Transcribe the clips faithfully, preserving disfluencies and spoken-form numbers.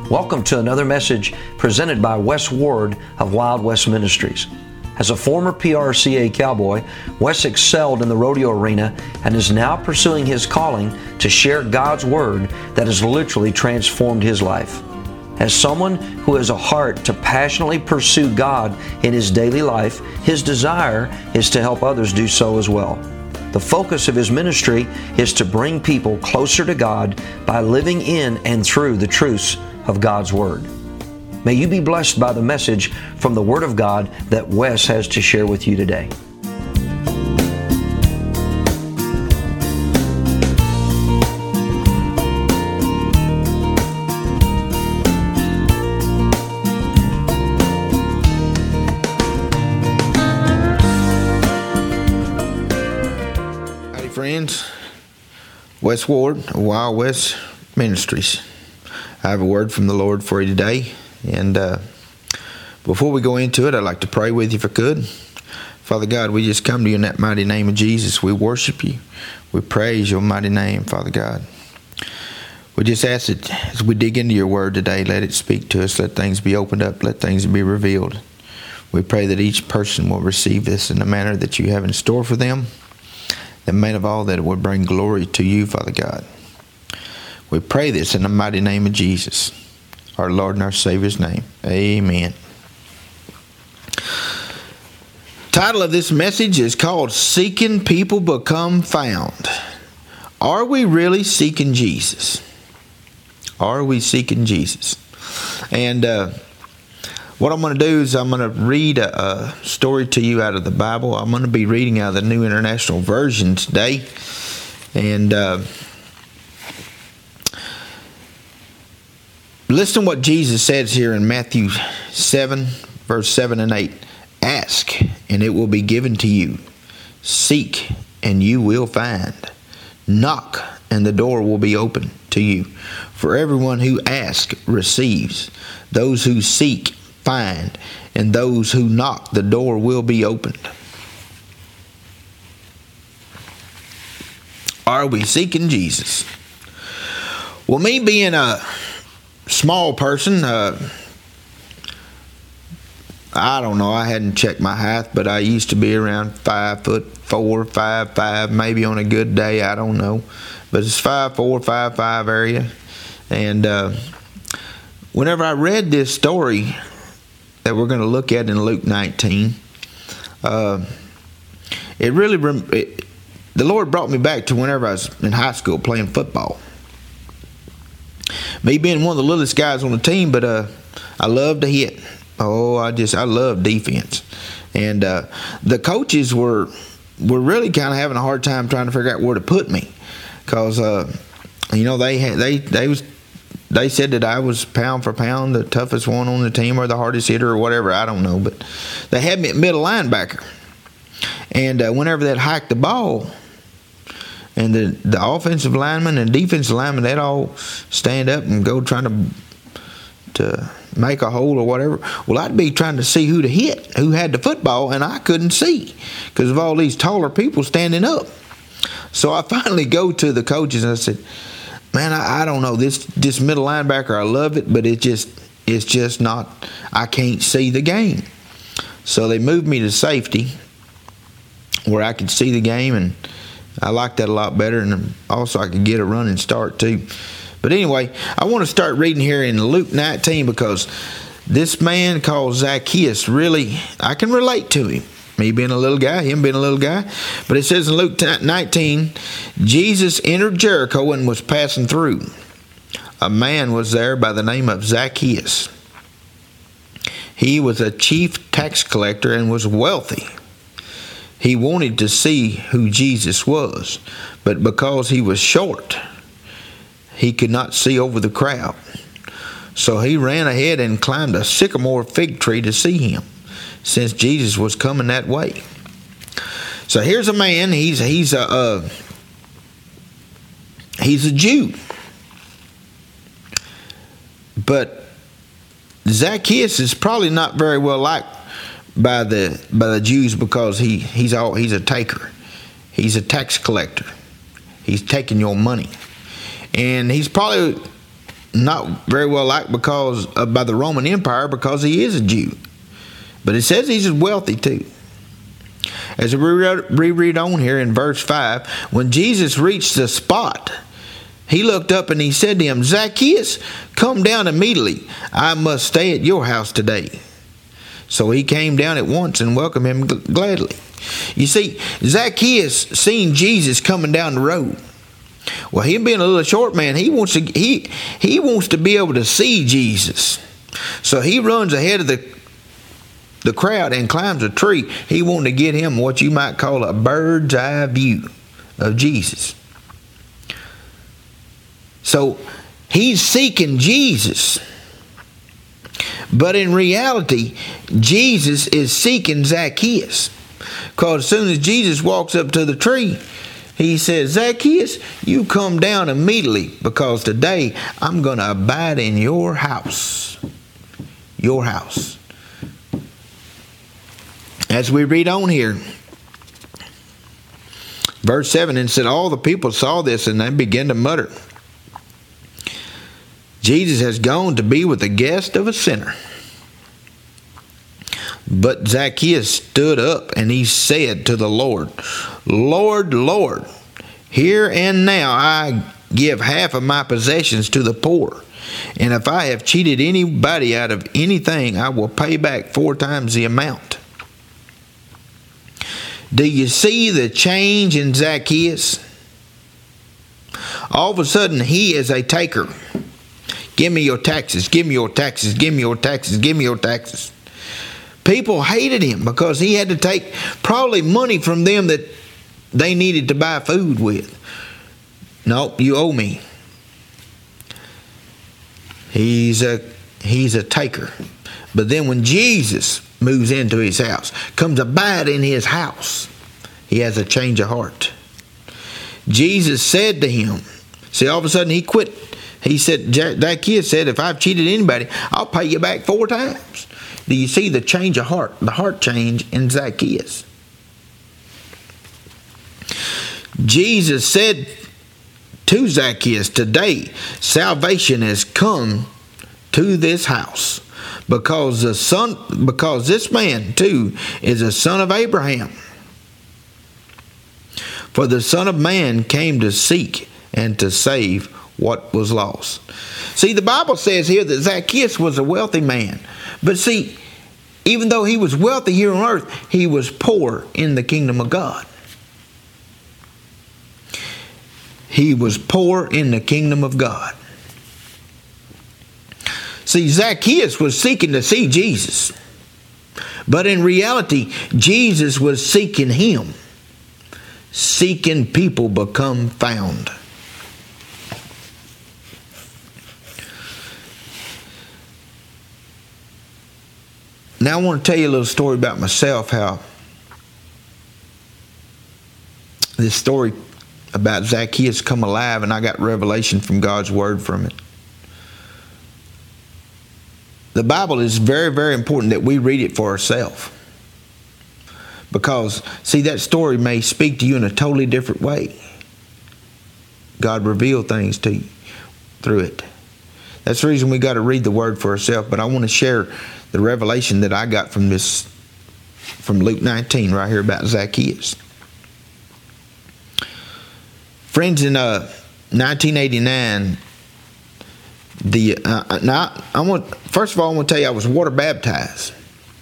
Welcome to another message presented by Wes Ward of Wild West Ministries. As a former P R C A cowboy, Wes excelled in the rodeo arena and is now pursuing his calling to share God's Word that has literally transformed his life. As someone who has a heart to passionately pursue God in his daily life, his desire is to help others do so as well. The focus of his ministry is to bring people closer to God by living in and through the truths of God's Word. May you be blessed by the message from the Word of God that Wes has to share with you today. Howdy friends, Wes Ward of Wild West Ministries. I have a word from the Lord for you today, and uh, before we go into it, I'd like to pray with you if I could. Father God, we just come to you in that mighty name of Jesus. We worship you. We praise your mighty name, Father God. We just ask that as we dig into your word today, let it speak to us. Let things be opened up. Let things be revealed. We pray that each person will receive this in the manner that you have in store for them. And main of all, that it would bring glory to you, Father God. We pray this in the mighty name of Jesus, our Lord and our Savior's name. Amen. Title of this message is called Seeking People Become Found. Are we really seeking Jesus? Are we seeking Jesus? And uh, what I'm going to do is I'm going to read a, a story to you out of the Bible. I'm going to be reading out of the New International Version today. And uh, listen to what Jesus says here in Matthew seven, verse seven and eight. Ask, and it will be given to you. Seek, and you will find. Knock, and the door will be open to you. For everyone who asks receives. Those who seek find, and those who knock, the door will be opened. Are we seeking Jesus? Well, me being a small person, uh, I don't know, I hadn't checked my height, but I used to be around five foot four, five, five, maybe on a good day, I don't know. But it's five, four, five, five area. And uh, whenever I read this story that we're going to look at in Luke nineteen, uh, it really, it, the Lord brought me back to whenever I was in high school playing football. Me being one of the littlest guys on the team, but uh, I love to hit. Oh, I just, I love defense. And uh, the coaches were were really kind of having a hard time trying to figure out where to put me. Because, uh, you know, they had, they they was they said that I was pound for pound the toughest one on the team or the hardest hitter or whatever. I don't know. But they had me at middle linebacker. And uh, whenever they'd hike the ball, and the, the offensive lineman and defensive lineman, they'd all stand up and go trying to to make a hole or whatever. Well, I'd be trying to see who to hit, who had the football, and I couldn't see because of all these taller people standing up. So I finally go to the coaches and I said, man, I, I don't know, this this middle linebacker, I love it, but it just it's just not, I can't see the game. So they moved me to safety where I could see the game, and I liked that a lot better, and also I could get a running start too. But anyway, I want to start reading here in Luke nineteen because this man called Zacchaeus, really, I can relate to him. Me being a little guy, him being a little guy. But it says in Luke nineteen, Jesus entered Jericho and was passing through. A man was there by the name of Zacchaeus. He was a chief tax collector and was wealthy. He wanted to see who Jesus was, but because he was short, he could not see over the crowd. So he ran ahead and climbed a sycamore fig tree to see him, since Jesus was coming that way. So here's a man, he's he's a uh, he's a Jew. But Zacchaeus is probably not very well liked by the by the Jews because he he's all he's a taker. He's a tax collector. He's taking your money. And he's probably not very well liked because uh, by the Roman Empire because he is a Jew. But it says he's wealthy too. As we reread on here in verse five, when Jesus reached the spot, he looked up and he said to him, Zacchaeus, come down immediately. I must stay at your house today. So he came down at once and welcomed him gladly. You see, Zacchaeus seen Jesus coming down the road. Well, him being a little short man, he wants to he he wants to be able to see Jesus. So he runs ahead of the the crowd and climbs a tree. He wanted to get him what you might call a bird's eye view of Jesus. So he's seeking Jesus. But in reality, Jesus is seeking Zacchaeus. Because as soon as Jesus walks up to the tree, he says, Zacchaeus, you come down immediately, because today I'm going to abide in your house. Your house. As we read on here, verse seven, and said, all the people saw this and they began to mutter, Jesus has gone to be with the guest of a sinner. But Zacchaeus stood up and he said to the Lord, Lord, Lord, here and now I give half of my possessions to the poor. And if I have cheated anybody out of anything, I will pay back four times the amount. Do you see the change in Zacchaeus? All of a sudden, he is a taker. Give me your taxes, give me your taxes, give me your taxes, give me your taxes. People hated him because he had to take probably money from them that they needed to buy food with. Nope, you owe me. He's a he's a taker. But then when Jesus moves into his house, comes abide in his house, he has a change of heart. Jesus said to him, see, all of a sudden he quit. He said, that kid said, if I've cheated anybody, I'll pay you back four times. Do you see the change of heart, the heart change in Zacchaeus? Jesus said to Zacchaeus, today salvation has come to this house, because the son, because this man too is a son of Abraham. For the Son of Man came to seek and to save what was lost. See, the Bible says here that Zacchaeus was a wealthy man. But see, even though he was wealthy here on earth, he was poor in the kingdom of God. He was poor in the kingdom of God. See, Zacchaeus was seeking to see Jesus. But in reality, Jesus was seeking him. Seeking people become found. Now I want to tell you a little story about myself, how this story about Zacchaeus come alive, and I got revelation from God's word from it. The Bible is very, very important that we read it for ourselves. Because, see, that story may speak to you in a totally different way. God revealed things to you through it. That's the reason we got to read the word for ourselves. But I want to share the revelation that I got from this, from Luke nineteen, right here about Zacchaeus. Friends, in uh, nineteen eighty-nine, the uh, now I want first of all I want to tell you I was water baptized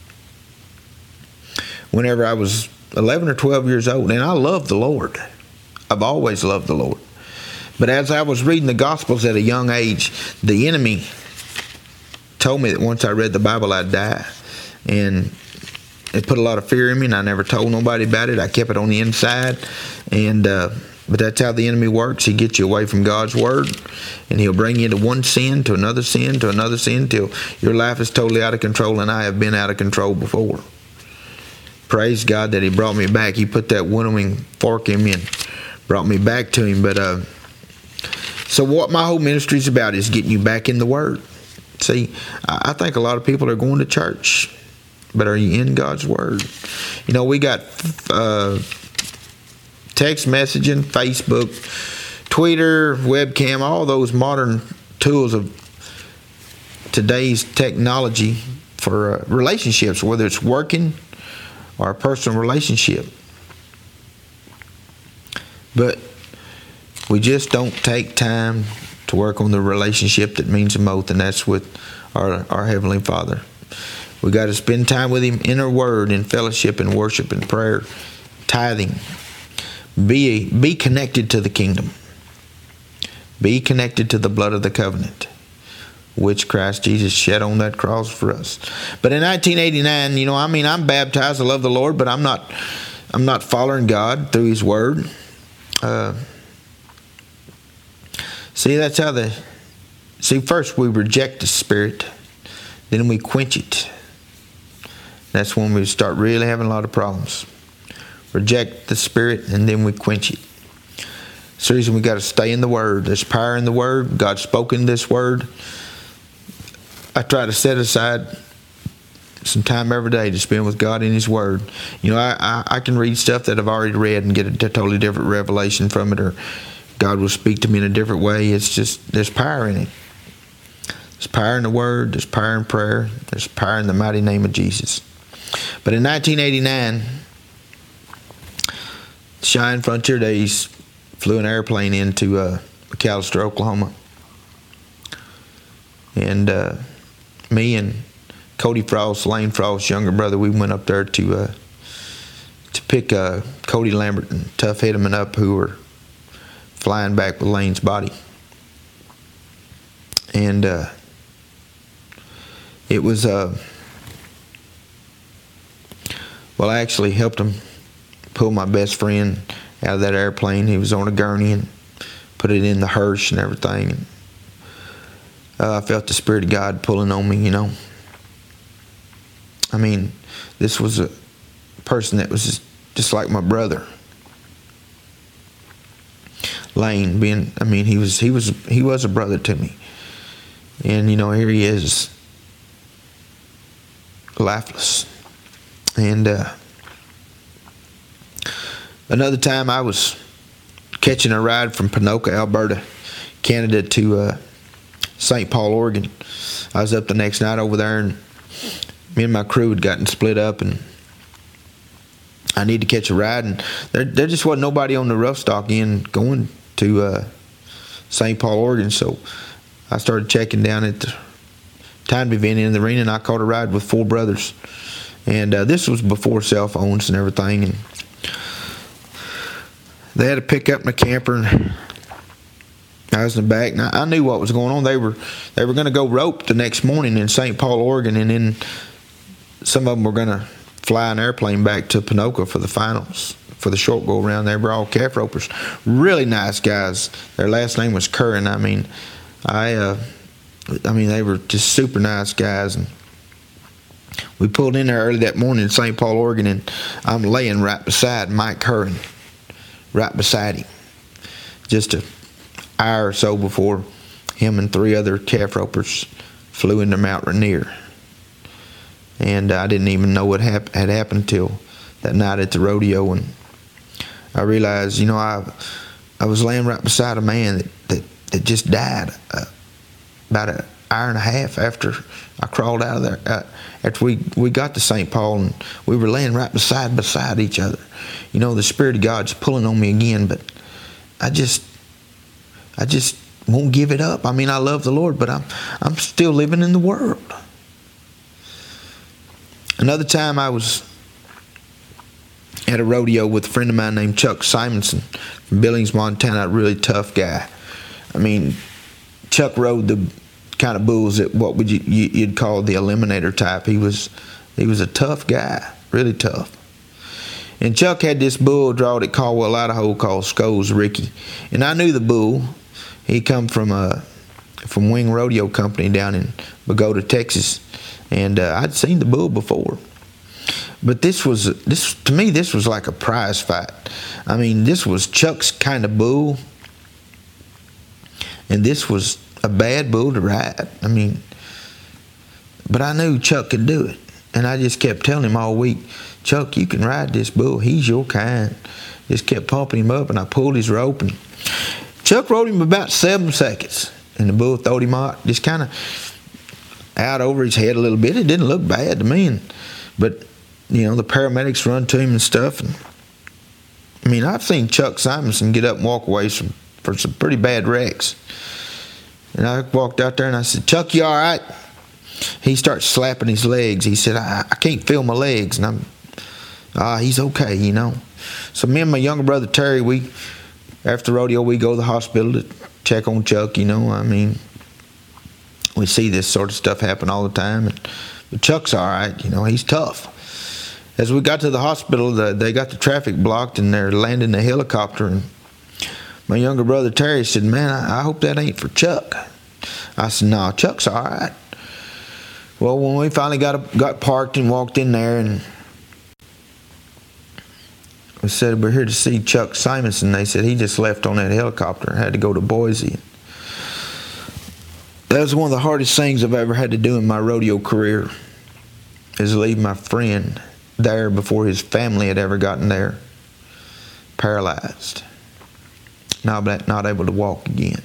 whenever I was eleven or twelve years old, and I loved the Lord. I've always loved the Lord. But as I was reading the Gospels at a young age, the enemy told me that once I read the Bible, I'd die. And it put a lot of fear in me, and I never told nobody about it. I kept it on the inside. And uh, but that's how the enemy works. He gets you away from God's word, and he'll bring you into one sin, to another sin, to another sin, till your life is totally out of control, and I have been out of control before. Praise God that he brought me back. He put that winnowing fork in me and brought me back to him. But uh, so what my whole ministry is about is getting you back in the Word. See, I think a lot of people are going to church, but are you in God's Word? You know, we got uh, text messaging, Facebook, Twitter, webcam, all those modern tools of today's technology for uh, relationships, whether it's working or a personal relationship. But we just don't take time to work on the relationship that means the most, and that's with our, our Heavenly Father. We got to spend time with Him in our Word, in fellowship, and worship, and prayer, tithing. Be be connected to the kingdom. Be connected to the blood of the covenant, which Christ Jesus shed on that cross for us. But in nineteen eighty-nine, you know, I mean, I'm baptized. I love the Lord, but I'm not. I'm not following God through His Word. Uh, see, that's how the. See, first we reject the Spirit, then we quench it. That's when we start really having a lot of problems. Reject the Spirit, and then we quench it. It's the reason we got to stay in the Word. There's power in the Word. God spoke in this Word. I try to set aside some time every day to spend with God in His Word. You know, I, I, I can read stuff that I've already read and get a totally different revelation from it, or God will speak to me in a different way. It's just, there's power in it. There's power in the Word. There's power in prayer. There's power in the mighty name of Jesus. But in nineteen eighty-nine, Cheyenne Frontier Days flew an airplane into uh, McAlester, Oklahoma. And uh, me and Cody Frost, Lane Frost's younger brother, we went up there to uh, to pick uh, Cody Lambert and Tough Hideman up, who were flying back with Lane's body. And uh, it was, uh, well, I actually helped him pull my best friend out of that airplane. He was on a gurney and put it in the hearse and everything. And, uh, I felt the Spirit of God pulling on me, you know. I mean, this was a person that was just, just like my brother. Lane, being, I mean, he was he was he was a brother to me. And you know, here he is, lifeless. And uh, another time, I was catching a ride from Ponoka, Alberta, Canada, to uh, Saint Paul, Oregon. I was up the next night over there, and me and my crew had gotten split up, and I needed to catch a ride, and there, there just wasn't nobody on the rough stock end going to uh, Saint Paul, Oregon. So I started checking down at the time event in the arena, and I caught a ride with four brothers. And uh, this was before cell phones and everything, and they had to pick up my camper, and I was in the back, and I, I knew what was going on. They were they were going to go rope the next morning in Saint Paul, Oregon, and then some of them were going to fly an airplane back to Ponoka for the finals, for the short go around. They were all calf ropers, really nice guys. Their last name was Curran. I mean, I, uh, I mean, they were just super nice guys. And we pulled in there early that morning in Saint Paul, Oregon, and I'm laying right beside Mike Curran, right beside him, just an hour or so before him and three other calf ropers flew into Mount Rainier. And I didn't even know what hap- had happened till that night at the rodeo, and I realized, you know, I I was laying right beside a man that, that, that just died uh, about an hour and a half after I crawled out of there. Uh, after we, we got to Saint Paul, and we were laying right beside beside each other. You know, the Spirit of God's pulling on me again, but I just I just won't give it up. I mean, I love the Lord, but I'm I'm still living in the world. Another time I was at a rodeo with a friend of mine named Chuck Simonson from Billings, Montana, a really tough guy. I mean, Chuck rode the kind of bulls that what would you, you'd call the eliminator type. He was he was a tough guy, really tough. And Chuck had this bull drawed at Caldwell, Idaho, called Scholes Ricky. And I knew the bull. He come from a from Wing Rodeo Company down in Bogota, Texas. And uh, I'd seen the bull before, but this was this to me. This was like a prize fight. I mean, this was Chuck's kind of bull, and this was a bad bull to ride. I mean, but I knew Chuck could do it, and I just kept telling him all week, Chuck, you can ride this bull. He's your kind. Just kept pumping him up, and I pulled his rope, and Chuck rode him about seven seconds. And the bull throwed him out, just kind of out over his head a little bit. It didn't look bad to me. And, but, you know, the paramedics run to him and stuff. And I mean, I've seen Chuck Simonson get up and walk away from, for some pretty bad wrecks. And I walked out there and I said, Chuck, you all right? He starts slapping his legs. He said, I, I can't feel my legs. And I'm, ah, he's okay, you know. So me and my younger brother Terry, we, after rodeo, we go to the hospital to check on Chuck, you know. I mean, we see this sort of stuff happen all the time. And, but Chuck's all right, you know, he's tough. As we got to the hospital, the, they got the traffic blocked and they're landing the helicopter. And my younger brother Terry said, man, I, I hope that ain't for Chuck. I said, no, Chuck's all right. Well, when we finally got got parked and walked in there and we said, we're here to see Chuck Simonson. They said he just left on that helicopter and had to go to Boise. That was one of the hardest things I've ever had to do in my rodeo career, is leave my friend there before his family had ever gotten there, paralyzed, not, not able to walk again.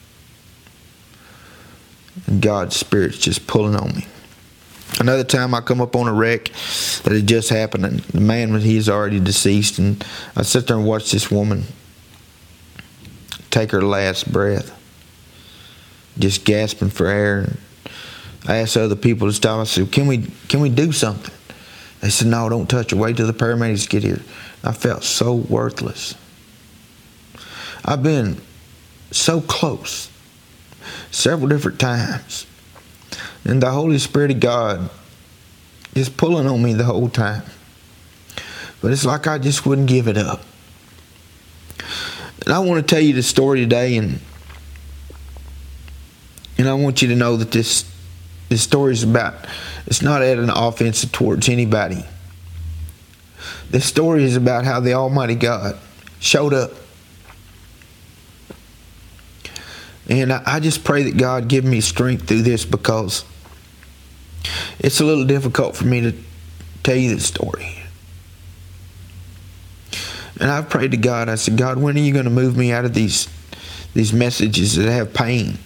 And God's Spirit's just pulling on me. Another time I come up on a wreck that had just happened, and the man, he's already deceased, and I sit there and watch this woman take her last breath, just gasping for air. And I asked other people to stop. I said, can we can we do something? They said, no, don't touch her. Wait till the paramedics get here. I felt so worthless. I've been so close several different times. And the Holy Spirit of God is pulling on me the whole time. But it's like I just wouldn't give it up. And I want to tell you the story today, and and I want you to know that this this story is about, it's not at an offense towards anybody. This story is about how the Almighty God showed up. And I, I just pray that God give me strength through this, because it's a little difficult for me to tell you this story. And I prayed to God, I said, God, when are you going to move me out of these these messages that have pain?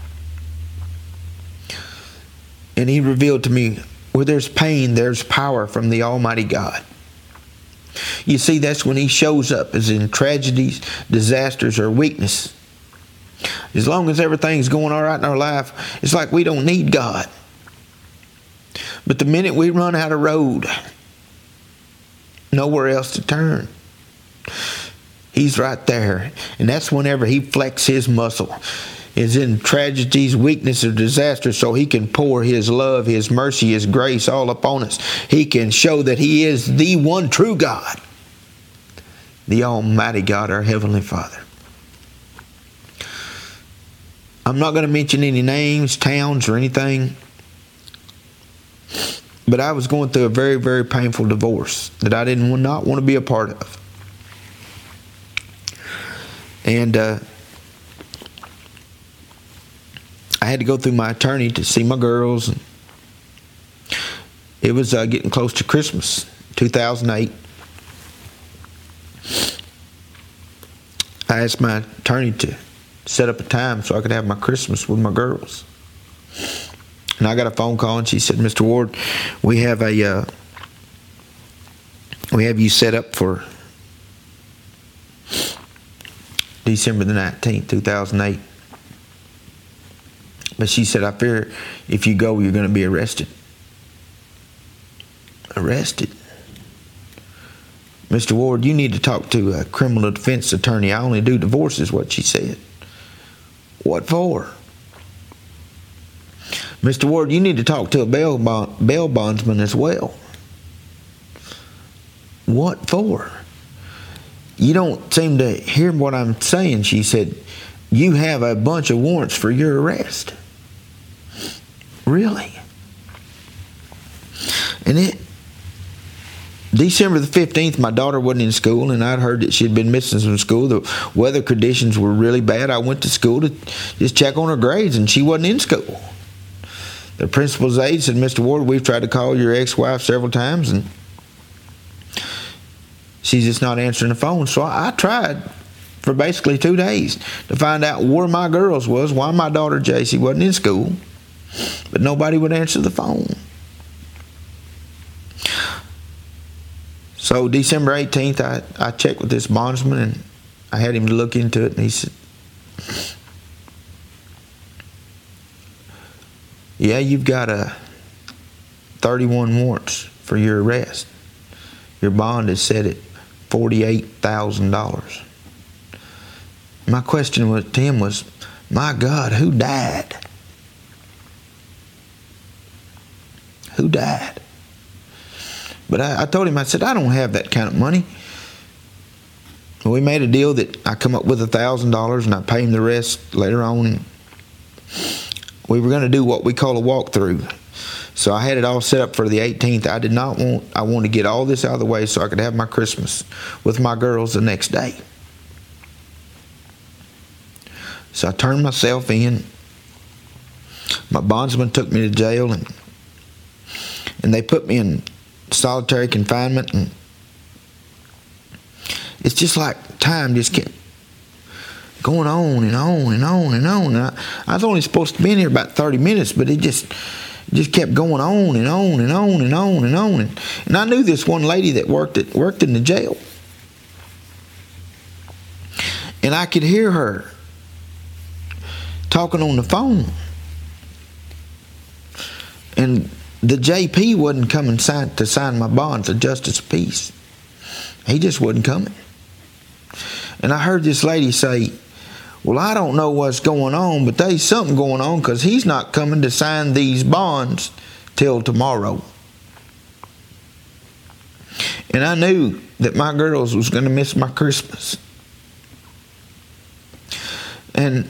And He revealed to me, where there's pain, there's power from the Almighty God. You see, that's when He shows up, as in tragedies, disasters, or weakness. As long as everything's going all right in our life, it's like we don't need God. But the minute we run out of road, nowhere else to turn, He's right there. And that's whenever He flexes His muscle, is in tragedies, weakness, or disaster, so He can pour His love, His mercy, His grace all upon us. He can show that He is the one true God, the Almighty God, our Heavenly Father. I'm not going to mention any names, towns, or anything, but I was going through a very, very painful divorce that I didn't not want to be a part of. And uh, I had to go through my attorney to see my girls. And it was uh, getting close to Christmas, two thousand eight. I asked my attorney to set up a time so I could have my Christmas with my girls. And I got a phone call, and she said, Mister Ward, we have a uh, we have you set up for December the nineteenth, two thousand eight. But she said, I fear if you go, you're going to be arrested. Arrested? Mister Ward, you need to talk to a criminal defense attorney. I only do divorces, what she said. What for? Mister Ward, you need to talk to a bail, bond, bail bondsman as well. What for? You don't seem to hear what I'm saying, she said. You have a bunch of warrants for your arrest. Really? And it, December the fifteenth, my daughter wasn't in school, and I'd heard that she'd been missing from school. The weather conditions were really bad. I went to school to just check on her grades, and she wasn't in school. The principal's aide said, Mister Ward, we've tried to call your ex-wife several times, and she's just not answering the phone. So I, I tried for basically two days to find out where my girls was, why my daughter J C wasn't in school, but nobody would answer the phone. So December eighteenth, I, I checked with this bondsman, and I had him to look into it, and he said, yeah, you've got a thirty-one warrants for your arrest. Your bond is set at forty-eight thousand dollars. My question was, to him was, my God, who died? Who died? But I, I told him, I said, I don't have that kind of money. We made a deal that I come up with a thousand dollars and I pay him the rest later on. And we were going to do what we call a walkthrough. So I had it all set up for the eighteenth. I did not want, I wanted to get all this out of the way so I could have my Christmas with my girls the next day. So I turned myself in. My bondsman took me to jail, and and they put me in solitary confinement, and it's just like time just kept going on and on and on and on. And I, I was only supposed to be in here about thirty minutes, but it just it just kept going on and on and on and on and on. And, and I knew this one lady that worked at, worked in the jail, and I could hear her talking on the phone. And the J P wasn't coming sign, to sign my bond for justice of peace. He just wasn't coming. And I heard this lady say, well, I don't know what's going on, but there's something going on because he's not coming to sign these bonds till tomorrow. And I knew that my girls was going to miss my Christmas. And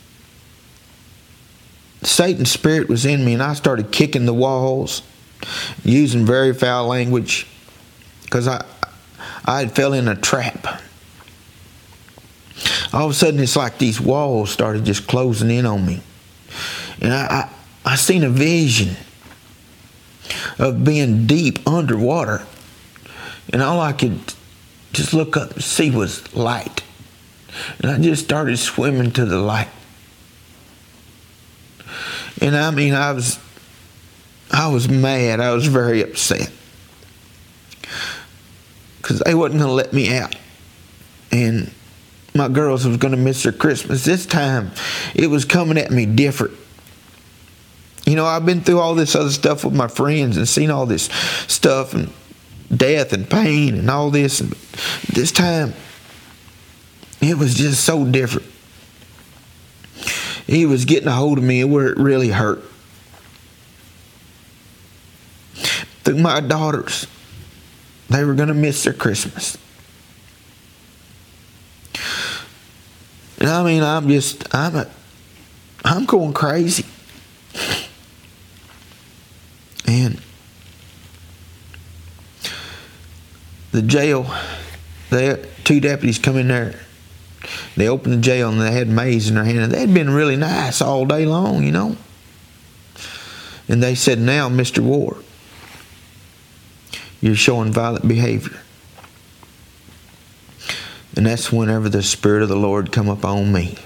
Satan's spirit was in me, and I started kicking the walls, using very foul language, because I I had fell in a trap. All of a sudden, it's like these walls started just closing in on me, and I I, I seen a vision of being deep underwater, and all I could just look up and see was light, and I just started swimming to the light. And I mean, I was, I was mad. I was very upset because they wasn't going to let me out, and my girls was going to miss their Christmas. This time, it was coming at me different. You know, I've been through all this other stuff with my friends and seen all this stuff and death and pain and all this. And this time, it was just so different. He was getting a hold of me where it really hurt. Through my daughters, they were going to miss their Christmas. And I mean, I'm just, I'm a, I'm going crazy. And the jail, they two deputies come in there. They opened the jail and they had maize in their hand, and they had been really nice all day long, you know. And they said, now, Mister Ward, you're showing violent behavior. And that's whenever the Spirit of the Lord come upon me.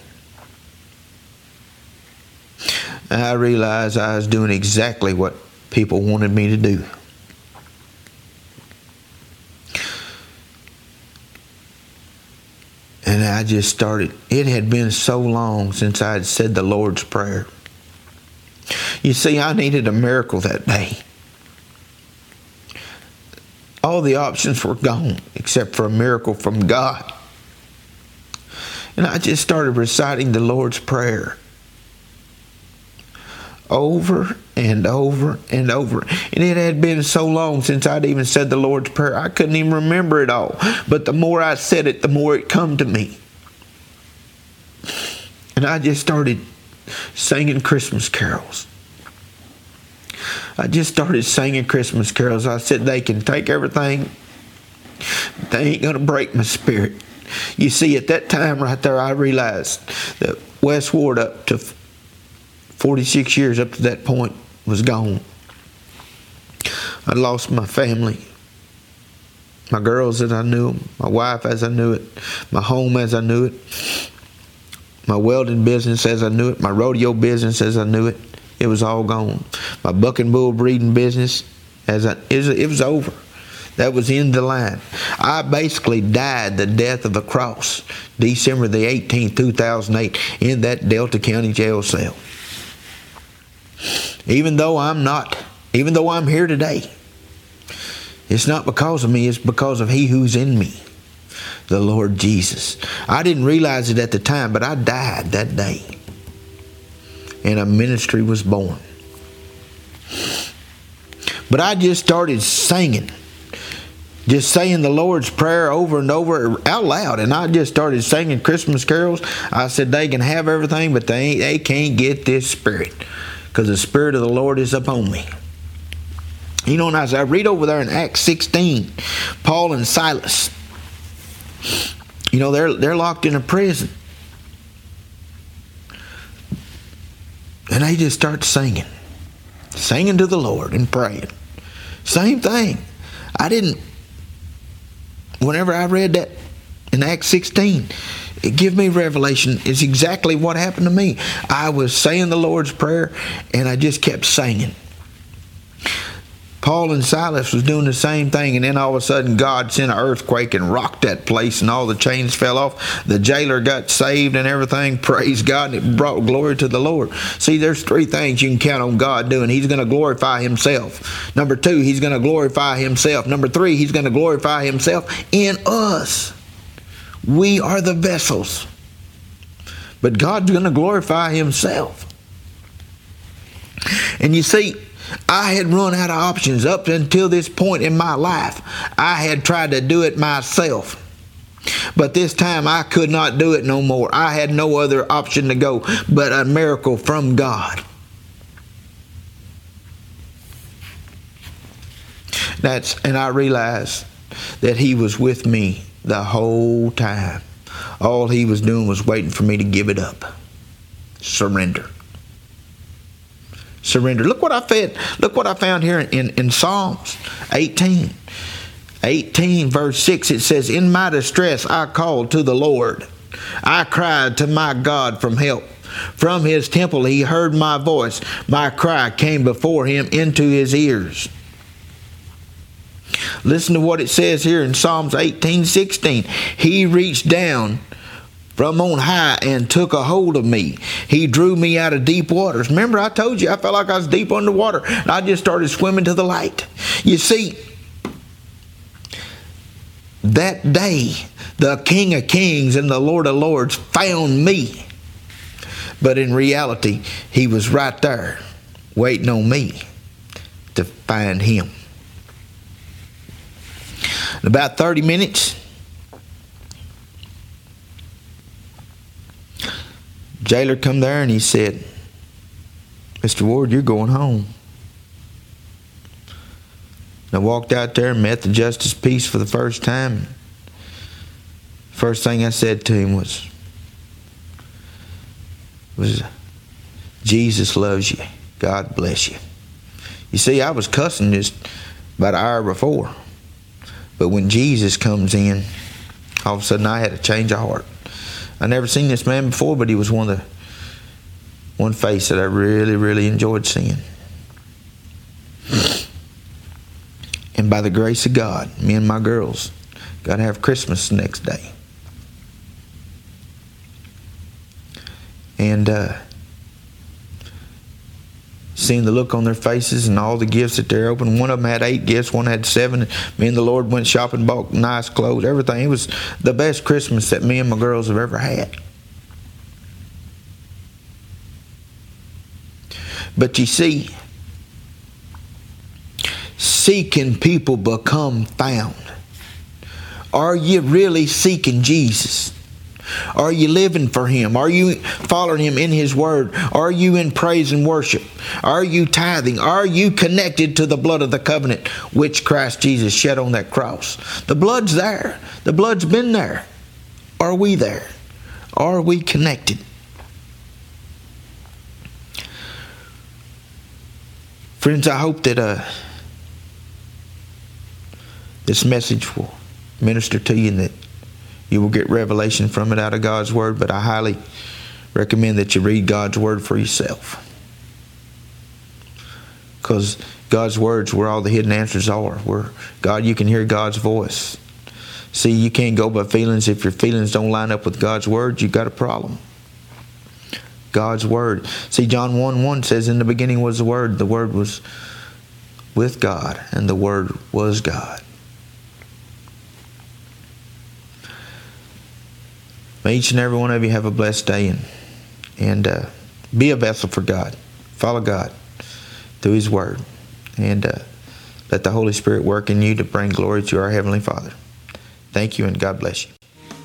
And I realized I was doing exactly what people wanted me to do. And I just started, it had been so long since I had said the Lord's Prayer. You see, I needed a miracle that day. All the options were gone except for a miracle from God. And I just started reciting the Lord's Prayer over and over and over. And it had been so long since I'd even said the Lord's Prayer, I couldn't even remember it all. But the more I said it, the more it come to me. And I just started singing Christmas carols. I just started singing Christmas carols. I said, they can take everything, they ain't going to break my spirit. You see, at that time right there, I realized that Wes Ward, up to forty-six years up to that point, was gone. I lost my family. My girls as I knew them, my wife as I knew it, my home as I knew it, my welding business as I knew it, my rodeo business as I knew it, it was all gone. My buck and bull breeding business, as I, it was, it was over. That was in the line. I basically died the death of a cross, December the eighteenth, two thousand eight, in that Delta County jail cell. Even though I'm not, even though I'm here today, it's not because of me, it's because of He who's in me, the Lord Jesus. I didn't realize it at the time, but I died that day. And a ministry was born. But I just started singing. Just saying the Lord's Prayer over and over out loud. And I just started singing Christmas carols. I said they can have everything, but they, ain't, they can't get this Spirit. Because the Spirit of the Lord is upon me. You know, and as I read over there in Acts sixteen, Paul and Silas, you know, they're, they're locked in a prison. And they just start singing. Singing to the Lord and praying. Same thing. I didn't, whenever I read that in Acts sixteen, it gave me revelation. It's exactly what happened to me. I was saying the Lord's Prayer and I just kept singing. Paul and Silas was doing the same thing, and then all of a sudden God sent an earthquake and rocked that place, and all the chains fell off. The jailer got saved and everything. Praise God, and it brought glory to the Lord. See, there's three things you can count on God doing. He's going to glorify Himself. Number two, He's going to glorify Himself. Number three, He's going to glorify Himself in us. We are the vessels. But God's going to glorify Himself. And you see, I had run out of options up until this point in my life. I had tried to do it myself. But this time I could not do it no more. I had no other option to go but a miracle from God. That's, and I realized that He was with me the whole time. All He was doing was waiting for me to give it up. Surrender. Surrender. Look what I found. Look what I found here in, in, in Psalms eighteen. eighteen verse six. It says, "In my distress I called to the Lord. I cried to my God from help. From His temple He heard my voice. My cry came before Him into His ears." Listen to what it says here in Psalms eighteen sixteen. "He reached down from on high and took a hold of me. He drew me out of deep waters." Remember, I told you I felt like I was deep underwater. And I just started swimming to the light. You see, that day, the King of Kings and the Lord of Lords found me. But in reality, He was right there waiting on me to find Him. In about thirty minutes, jailer come there and he said, "Mister Ward, you're going home." And I walked out there and met the Justice Peace for the first time. First thing I said to him was, was "Jesus loves you. God bless you." You see, I was cussing just about an hour before. But when Jesus comes in, all of a sudden I had a change of heart. I never seen this man before, but he was one of the one face that I really, really enjoyed seeing. And by the grace of God, me and my girls got to have Christmas the next day. And uh, seeing the look on their faces and all the gifts that they're opening. One of them had eight gifts, one had seven. Me and the Lord went shopping, bought nice clothes, everything. It was the best Christmas that me and my girls have ever had. But you see, seeking people become found. Are you really seeking Jesus? Are you living for Him? Are you following Him in His Word? Are you in praise and worship? Are you tithing? Are you connected to the blood of the covenant which Christ Jesus shed on that cross? The blood's there. The blood's been there. Are we there? Are we connected? Friends, I hope that uh, this message will minister to you and that you will get revelation from it out of God's Word. But I highly recommend that you read God's Word for yourself, because God's Word's where all the hidden answers are. Where God, you can hear God's voice. See, you can't go by feelings. If your feelings don't line up with God's Word, you've got a problem. God's Word. See, John one one says, in the beginning was the Word. The Word was with God, and the Word was God. May each and every one of you have a blessed day, and, and uh, be a vessel for God. Follow God through His Word, and uh, let the Holy Spirit work in you to bring glory to our Heavenly Father. Thank you, and God bless you.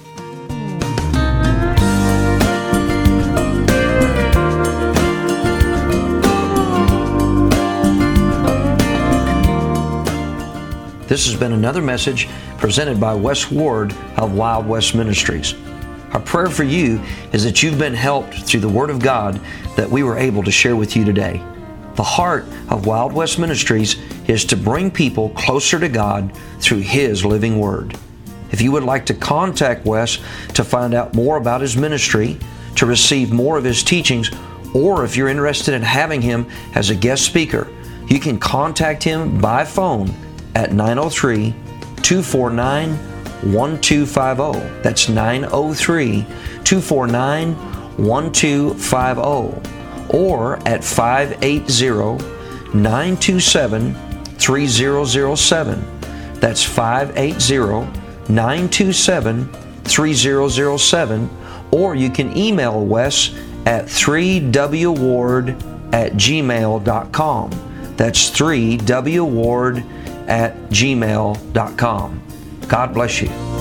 This has been another message presented by Wes Ward of Wild West Ministries. Our prayer for you is that you've been helped through the Word of God that we were able to share with you today. The heart of Wild West Ministries is to bring people closer to God through His living Word. If you would like to contact Wes to find out more about his ministry, to receive more of his teachings, or if you're interested in having him as a guest speaker, you can contact him by phone at nine oh three, two four nine, one two five oh. That's nine oh three, two four nine, one two five oh. Or at five eight zero, nine two seven, three zero zero seven. That's five eight zero, nine two seven, three zero zero seven. Or you can email Wes at three w ward at gmail dot com. That's three w ward at gmail dot com. God bless you.